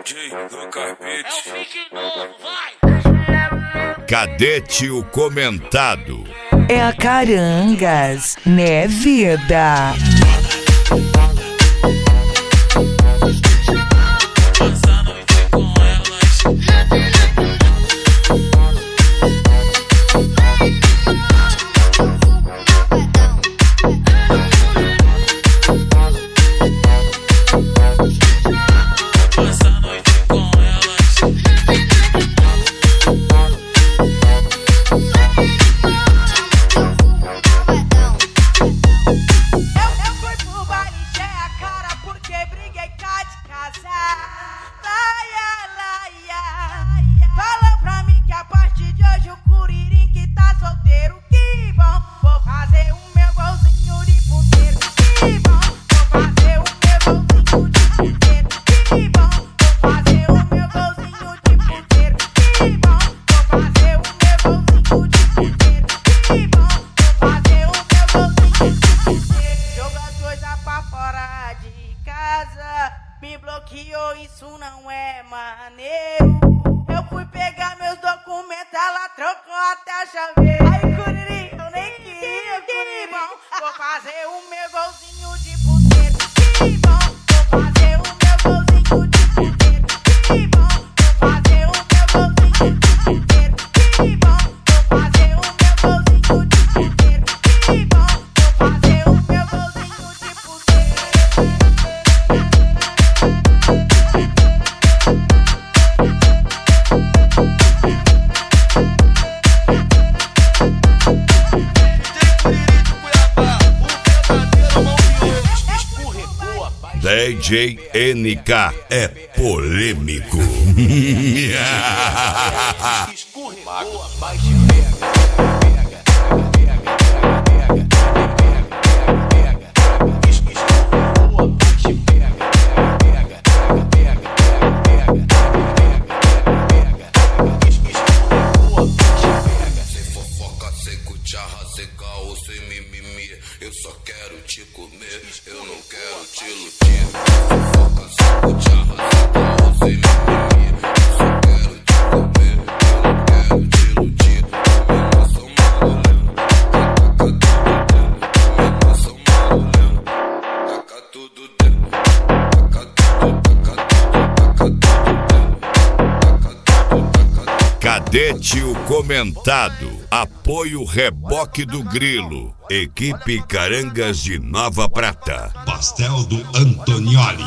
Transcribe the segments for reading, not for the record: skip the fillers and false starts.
do carpete. É o pique novo, vai! Cadete o comentado. É a Carangas, né, vida? Essa noite com elas. Essa noite com elas. Eu fui pro bar e encher a cara porque briguei cá de casa. Laia, laia. Falou pra mim que a partir de hoje o Curirim que tá solteiro. Que bom, vou fazer o meu golzinho de puteiro. Que bom, vou fazer o meu golzinho de puteiro. Que bom, vou fazer o meu golzinho de puteiro. Que bom, vou fazer o meu golzinho de puteiro. Que bom, vou fazer o meu golzinho de puteiro. Joga as coisas pra fora de casa. Me bloqueou, isso não é maneiro. Eu fui pegar meus documentos, ela trocou até a chaveira. Aí, Curirim, eu nem queria, que bom. Vou fazer o meu golzinho de puteiro. Que bom, vou fazer o meu golzinho de puteiro. Que bom, vou fazer o meu golzinho de puteiro. Que bom, vou fazer o meu golzinho de puteiro. Que bom, vou fazer o meu golzinho de puteiro. DJ NK é polêmico. Escorregou, abaixa e pega. Escorregou, abaixa e pega. Escorregou, abaixa e pega. Sem fofoca, sem cucharra, sem caô, sem mimimi. Eu só quero te comer, eu não quero te iludir. Fofoca, sem cucharra, sem caô, sem mimimi. Eu só quero te comer, eu não quero te iludir. Minha nação malolendo, taca tudo dentro. Minha nação malolendo, taca tudo dentro. Taca tudo, taca tudo, taca tudo dentro. Taca tudo, taca tudo. Cadete o comentado. Apoio Reboque do Grilo. Equipe Carangas de Nova Prata. Pastel do Antonioli.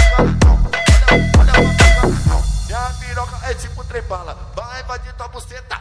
E a piroca é tipo trem bala. Vai invadir tua buceta.